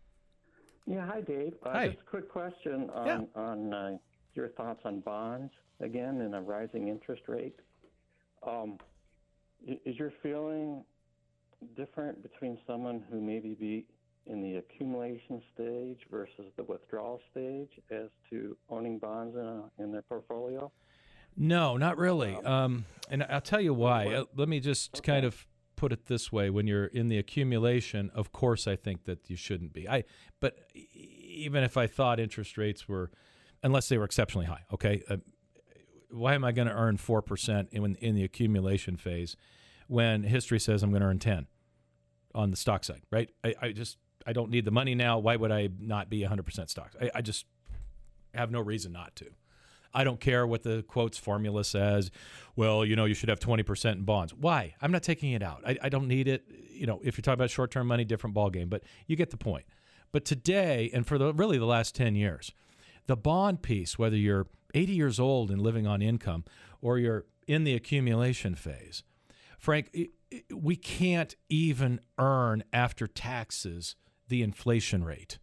S5: Yeah, hi, Dave. Uh,
S1: Hi.
S5: Just a quick question on,
S1: Yeah.
S5: on uh, your thoughts on bonds, again, in a rising interest rate. Um, i- is your feeling different between someone who maybe be in the accumulation stage versus the withdrawal stage as to owning bonds in, a, in their portfolio?
S1: No, not really. Um, and I'll tell you why. Uh, let me just
S5: Okay.
S1: kind of put it this way. When you're in the accumulation, of course, I think that you shouldn't be. I, but e- even if I thought interest rates were, unless they were exceptionally high, okay, uh, why am I going to earn four percent in, in the accumulation phase when history says I'm going to earn ten on the stock side, right? I, I just, I don't need the money now. Why would I not be one hundred percent stocks? I, I just have no reason not to. I don't care what the quotes formula says. Well, you know, you should have twenty percent in bonds. Why? I'm not taking it out. I, I don't need it. You know, if you're talking about short-term money, different ballgame, but you get the point. But today, and for the really the last ten years, the bond piece, whether you're eighty years old and living on income or you're in the accumulation phase, Frank, it, it, we can't even earn after taxes the inflation rate.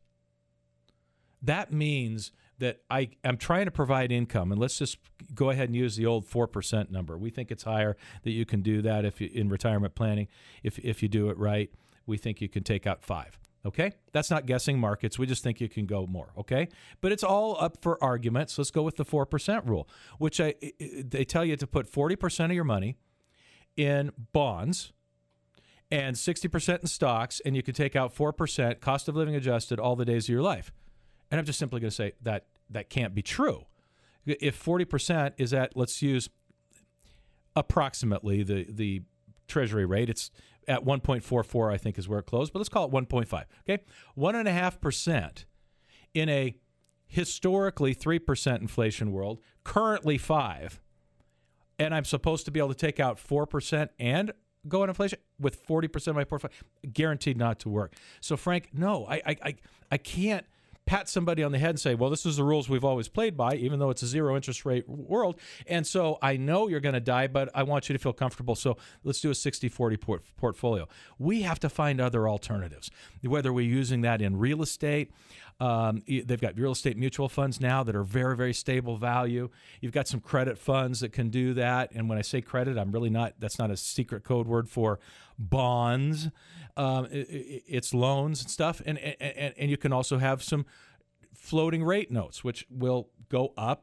S1: That means that I am trying to provide income, and let's just go ahead and use the old four percent number. We think it's higher, that you can do that if you, in retirement planning, if if you do it right. We think you can take out five, okay? That's not guessing markets. We just think you can go more, okay? But it's all up for arguments. Let's go with the four percent rule, which I, they tell you to put forty percent of your money in bonds and sixty percent in stocks, and you can take out four percent cost of living adjusted all the days of your life. And I'm just simply going to say that that can't be true. If forty percent is at, let's use approximately the, the Treasury rate, it's at one point four four, I think is where it closed, but let's call it one point five, okay? one point five percent in a historically three percent inflation world, currently five, and I'm supposed to be able to take out four percent and go on inflation with forty percent of my portfolio, guaranteed not to work. So, Frank, no, I, I, I, I can't pat somebody on the head and say, well, this is the rules we've always played by, even though it's a zero interest rate world. And so I know you're going to die, but I want you to feel comfortable. So let's do a sixty forty port- portfolio. We have to find other alternatives, whether we're using that in real estate. Um, they've got real estate mutual funds now that are very, very stable value. You've got some credit funds that can do that. And when I say credit, I'm really not, that's not a secret code word for bonds. Um, it, it, it's loans and stuff. And, and, and you can also have some floating rate notes, which will go up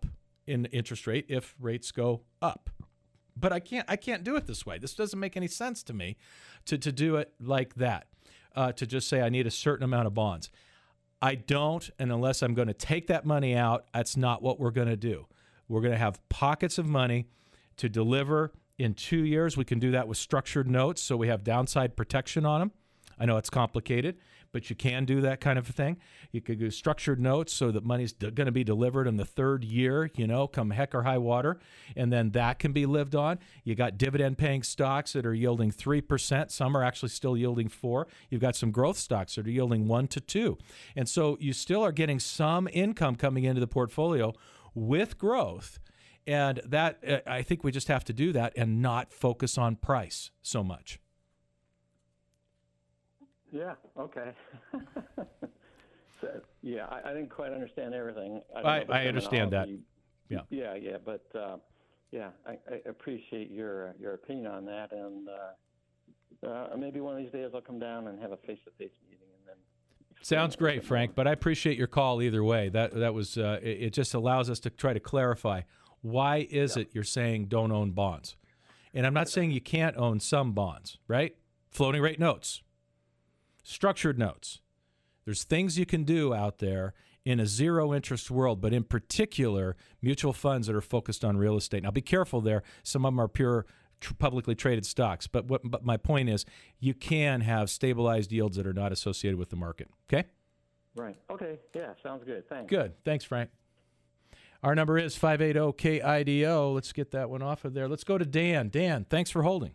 S1: in interest rate if rates go up. But I can't I can't do it this way. This doesn't make any sense to me to, to do it like that, uh, to just say I need a certain amount of bonds. I don't, and unless I'm going to take that money out, that's not what we're going to do. We're going to have pockets of money to deliver in two years. We can do that with structured notes, so we have downside protection on them. I know it's complicated, but you can do that kind of a thing. You could do structured notes so that money's d- going to be delivered in the third year, you know, come heck or high water, and then that can be lived on. You got dividend-paying stocks that are yielding three percent. Some are actually still yielding four. You've got some growth stocks that are yielding one to two. And so you still are getting some income coming into the portfolio with growth. And that, uh, I think we just have to do that and not focus on price so much.
S5: Yeah, okay. so, yeah, I, I didn't quite understand everything. I,
S1: I, I understand that. Yeah.
S5: Yeah, yeah, but uh, yeah, I, I appreciate your your opinion on that, and uh, uh, maybe one of these days I'll come down and have a face-to-face meeting, and then.
S1: Sounds great, Frank, but I appreciate your call either way. That that was uh, it, it just allows us to try to clarify why is yeah. it you're saying don't own bonds, and I'm not saying you can't own some bonds, right? Floating rate notes. Structured notes. There's things you can do out there in a zero interest world, but in particular, mutual funds that are focused on real estate. Now, be careful there. Some of them are pure tr- publicly traded stocks. But what, but my point is, you can have stabilized yields that are not associated with the market. Okay?
S5: Right. Okay. Yeah, sounds good. Thanks.
S1: Good. Thanks, Frank. Our number is five eight zero K I D O. Let's get that one off of there. Let's go to Dan. Dan, thanks for holding.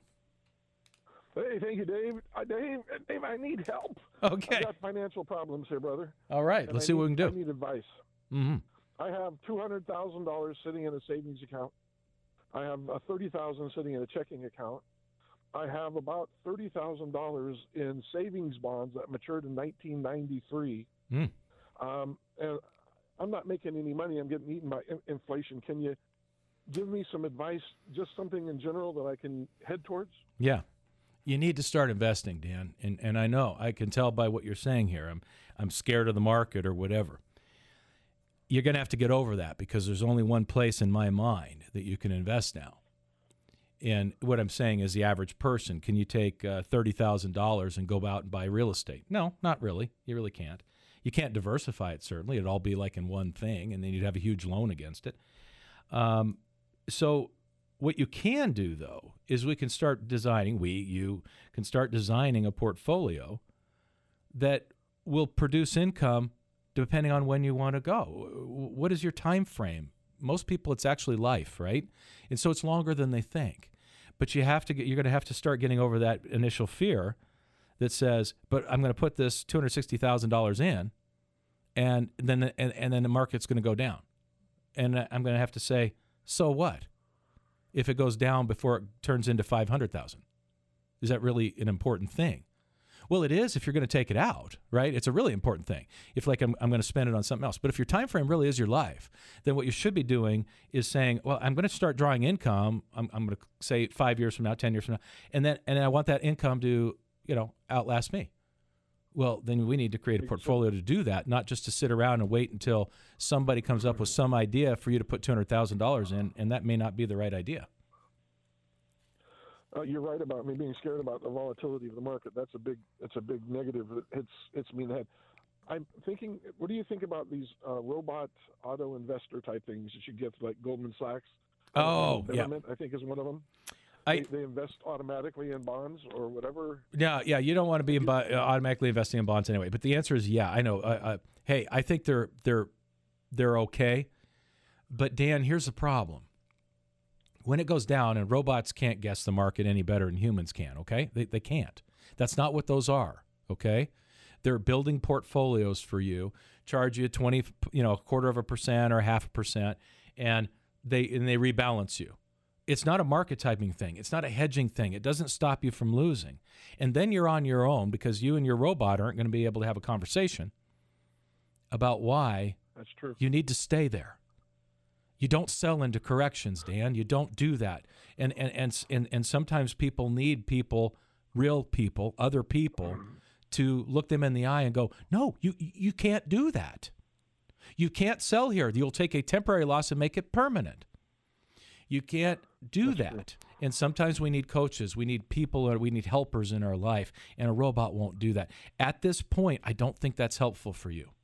S6: Hey, thank you, Dave. Uh, Dave, Dave, I need help.
S1: Okay.
S6: I've got financial problems here, brother.
S1: All right.
S6: And
S1: Let's
S6: I
S1: see
S6: need,
S1: what we can do.
S6: I need advice.
S1: Mm-hmm.
S6: I have two hundred thousand dollars sitting in a savings account. I have uh, thirty thousand dollars sitting in a checking account. I have about thirty thousand dollars in savings bonds that matured in nineteen ninety-three.
S1: Mm.
S6: Um, and I'm not making any money. I'm getting eaten by in- inflation. Can you give me some advice, just something in general that I can head towards?
S1: Yeah. You need to start investing, Dan, and and I know I can tell by what you're saying here. I'm I'm scared of the market or whatever. You're going to have to get over that because there's only one place in my mind that you can invest now. And what I'm saying is the average person, can you take uh, thirty thousand dollars and go out and buy real estate? No, not really. You really can't. You can't diversify it, certainly. It'd all be like in one thing, and then you'd have a huge loan against it. Um, so what you can do, though, is we can start designing, we, you, can start designing a portfolio that will produce income depending on when you want to go. What is your time frame? Most people, it's actually life, right? And so it's longer than they think. But you have to get, you're going to have to start getting over that initial fear that says, but I'm going to put this two hundred sixty thousand dollars in, and then and, and then the market's going to go down. And I'm going to have to say, so what? If it goes down before it turns into five hundred thousand dollars? Is that really an important thing? Well, it is if you're going to take it out, right? It's a really important thing. If like I'm, I'm going to spend it on something else. But if your time frame really is your life, then what you should be doing is saying, well, I'm going to start drawing income. I'm, I'm going to say five years from now, ten years from now, and then and then I want that income to, you know, outlast me. Well, then we need to create a portfolio to do that, not just to sit around and wait until somebody comes up with some idea for you to put two hundred thousand dollars in, and that may not be the right idea.
S6: Uh, you're right about me being scared about the volatility of the market. That's a big, that's a big negative. It's, it's me in the head. I'm thinking, what do you think about these uh, robot auto investor type things that you get like Goldman Sachs?
S1: Oh, yeah.
S6: I think is one of them.
S1: I,
S6: they, they invest automatically in bonds or whatever.
S1: Yeah, yeah. You don't want to be in, uh, automatically investing in bonds anyway. But the answer is yeah. I know. Uh, uh, hey, I think they're they're they're okay. But Dan, here's the problem. When it goes down, and robots can't guess the market any better than humans can. Okay, they they can't. That's not what those are. Okay, they're building portfolios for you, charge you twenty, you know, a quarter of a percent or half a percent, and they and they rebalance you. It's not a market typing thing. It's not a hedging thing. It doesn't stop you from losing. And then you're on your own because you and your robot aren't going to be able to have a conversation about why
S6: That's true.
S1: You need to stay there. You don't sell into corrections, Dan. You don't do that. And and and and, and sometimes people need people, real people, other people, to look them in the eye and go, no, you you can't do that. You can't sell here. You'll take a temporary loss and make it permanent. You can't do
S6: That's
S1: that. True. And sometimes we need coaches, we need people, or we need helpers in our life, and a robot won't do that. At this point, I don't think that's helpful for you.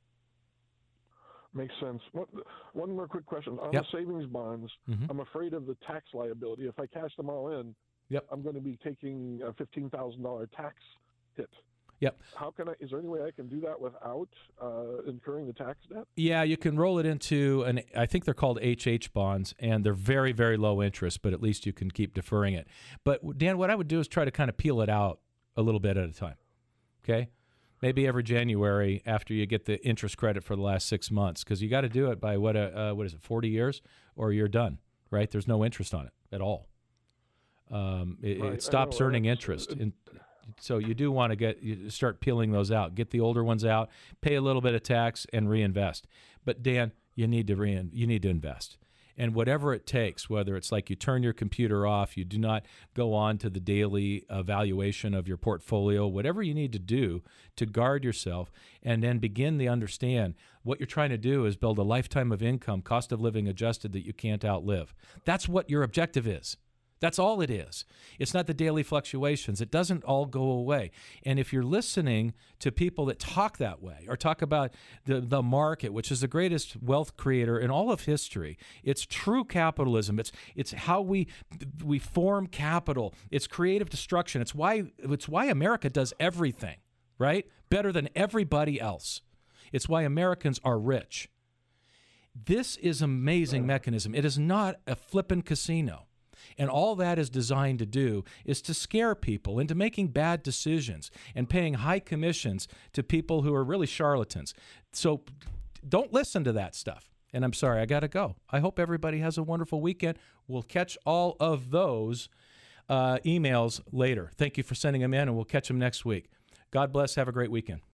S6: Makes sense. One, one more quick question. On
S1: Yep.
S6: the savings bonds,
S1: Mm-hmm.
S6: I'm afraid of the tax liability. If I cash them all in,
S1: Yep.
S6: I'm going to be taking a fifteen thousand dollars tax hit.
S1: Yep.
S6: How can I? Is there any way I can do that without uh, incurring the tax debt?
S1: Yeah, you can roll it into an. I think they're called H H bonds, and they're very, very low interest. But at least you can keep deferring it. But Dan, what I would do is try to kind of peel it out a little bit at a time. Okay, maybe every January after you get the interest credit for the last six months, because you got to do it by what? Uh, what is it? forty years, or you're done. Right? There's no interest on it at all. Um, it,
S6: Right,
S1: it stops
S6: know,
S1: earning
S6: uh,
S1: interest. In, So you do want to get you start peeling those out. Get the older ones out, pay a little bit of tax, and reinvest. But Dan, you need to rein, you need to invest, and whatever it takes. Whether it's like you turn your computer off, you do not go on to the daily evaluation of your portfolio. Whatever you need to do to guard yourself, and then begin to understand what you're trying to do is build a lifetime of income, cost of living adjusted, that you can't outlive. That's what your objective is. That's all it is. It's not the daily fluctuations. It doesn't all go away. And if you're listening to people that talk that way, or talk about the, the market, which is the greatest wealth creator in all of history, it's true capitalism. It's it's how we we form capital. It's creative destruction. It's why it's why America does everything, right? Better than everybody else. It's why Americans are rich. This is an amazing mechanism. It is not a flippin' casino. And all that is designed to do is to scare people into making bad decisions and paying high commissions to people who are really charlatans. So don't listen to that stuff. And I'm sorry, I got to go. I hope everybody has a wonderful weekend. We'll catch all of those uh, emails later. Thank you for sending them in, and we'll catch them next week. God bless. Have a great weekend.